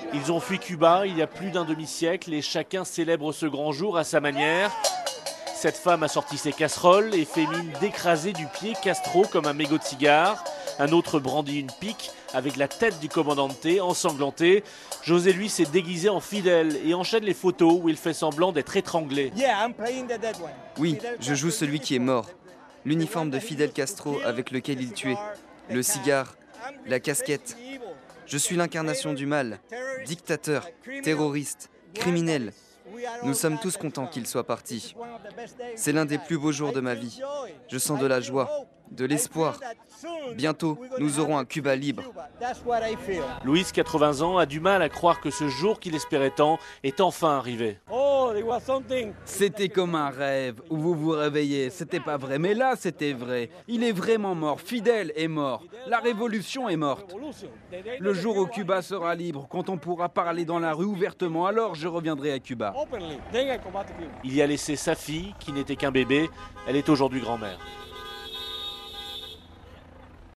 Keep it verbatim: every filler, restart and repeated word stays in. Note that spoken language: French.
Ils ont fui Cuba il y a plus d'un demi-siècle et chacun célèbre ce grand jour à sa manière. Cette femme a sorti ses casseroles et fait mine d'écraser du pied Castro comme un mégot de cigare. Un autre brandit une pique avec la tête du commandante ensanglantée. José, lui, s'est déguisé en Fidel et enchaîne les photos où il fait semblant d'être étranglé. Oui, je joue celui qui est mort. L'uniforme de Fidel Castro avec lequel il tuait. Le cigare, la casquette. Je suis l'incarnation du mal, dictateur, terroriste, criminel. Nous sommes tous contents qu'il soit parti. C'est l'un des plus beaux jours de ma vie. Je sens de la joie, de l'espoir. Bientôt, nous aurons un Cuba libre. Louis, quatre-vingts ans, a du mal à croire que ce jour qu'il espérait tant est enfin arrivé. C'était comme un rêve où vous vous réveillez. C'était pas vrai, mais là c'était vrai. Il est vraiment mort. Fidel est mort. La révolution est morte. Le jour où Cuba sera libre, quand on pourra parler dans la rue ouvertement, alors je reviendrai à Cuba. Il y a laissé sa fille, qui n'était qu'un bébé. Elle est aujourd'hui grand-mère.